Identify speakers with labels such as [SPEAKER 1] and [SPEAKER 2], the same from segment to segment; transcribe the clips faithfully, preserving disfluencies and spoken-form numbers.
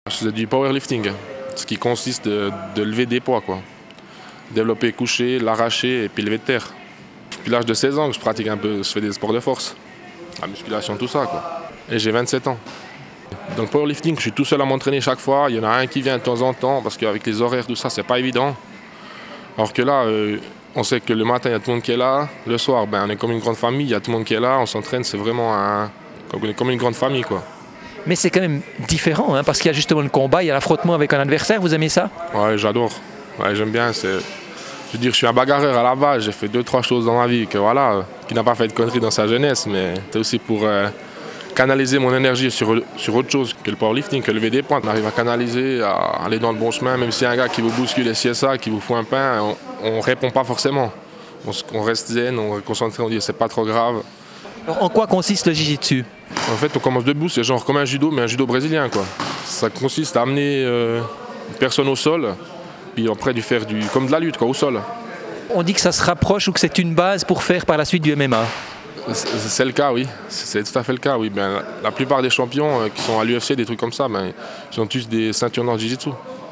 [SPEAKER 1] Je faisais du powerlifting, ce qui consiste de, de lever des poids, quoi. Développer couché, l'arracher et puis lever de terre. Depuis l'âge de seize ans que je pratique un peu, je fais des sports de force, la musculation, tout ça, quoi. Et j'ai vingt-sept ans. Donc powerlifting, je suis tout seul à m'entraîner chaque fois. Il y en a un qui vient de temps en temps parce qu'avec les horaires, tout ça, c'est pas évident. Alors que là, euh, on sait que le matin, il y a tout le monde qui est là. Le soir, ben, on est comme une grande famille, il y a tout le monde qui est là. On s'entraîne, c'est vraiment un, on est comme une grande famille, quoi.
[SPEAKER 2] Mais c'est quand même différent, hein, parce qu'il y a justement le combat, il y a l'affrontement avec un adversaire. Vous aimez ça?
[SPEAKER 1] Ouais, j'adore. Ouais, j'aime bien. C'est... Je veux dire, je suis un bagarreur à la base. J'ai fait deux, trois choses dans ma vie que voilà, euh, qui n'a pas fait de conneries dans sa jeunesse, mais c'est aussi pour euh, canaliser mon énergie sur, sur autre chose que le powerlifting, que lever des points. On arrive à canaliser, à aller dans le bon chemin, même si un gars qui vous bouscule et C S A, qui vous fout un pain, on ne répond pas forcément. On, on reste zen, on est concentré, on dit c'est pas trop grave.
[SPEAKER 2] Alors, en quoi consiste le jiu-jitsu?
[SPEAKER 1] En fait, on commence debout, c'est genre comme un judo, mais un judo brésilien, quoi. Ça consiste à amener euh, une personne au sol, puis après du faire du, comme de la lutte, quoi, au sol.
[SPEAKER 2] On dit que ça se rapproche ou que c'est une base pour faire par la suite du M M A.
[SPEAKER 1] C'est le cas, oui. C'est tout à fait le cas, oui. Ben, la plupart des champions euh, qui sont à l'U F C, des trucs comme ça, ben, ils ont tous des ceintures en jiu-jitsu.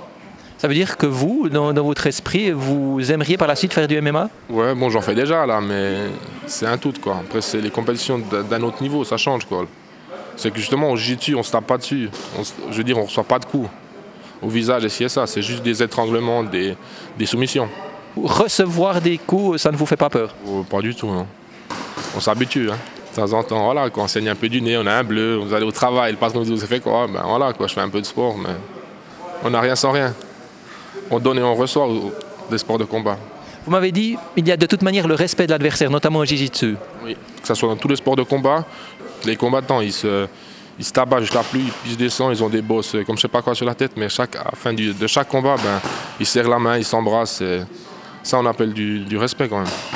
[SPEAKER 2] Ça veut dire que vous, dans, dans votre esprit, vous aimeriez par la suite faire du M M A?
[SPEAKER 1] Ouais, bon, j'en fais déjà, là, mais c'est un tout, quoi. Après, c'est les compétitions d'un autre niveau, ça change, quoi. C'est que justement, au jiu-jitsu, on se tape pas dessus. On, je veux dire, on reçoit pas de coups au visage et si et ça. C'est juste des étranglements, des, des soumissions.
[SPEAKER 2] Recevoir des coups, ça ne vous fait pas peur?
[SPEAKER 1] Oh, pas du tout, non. On s'habitue, hein. De temps en temps, voilà, quand on saigne un peu du nez, on a un bleu, vous allez au travail, le patron nous dit, vous avez fait quoi? Ben voilà, quoi, je fais un peu de sport, mais on n'a rien sans rien. On donne et on reçoit des sports de combat.
[SPEAKER 2] Vous m'avez dit, il y a de toute manière le respect de l'adversaire, notamment au jiu-jitsu.
[SPEAKER 1] Oui, que ce soit dans tous les sports de combat, les combattants, ils se, ils se tabassent jusqu'à la pluie, puis ils se descendent, ils ont des bosses, comme je sais pas quoi sur la tête, mais chaque, à la fin du, de chaque combat, ben, ils serrent la main, ils s'embrassent. Ça, on appelle du, du respect quand même.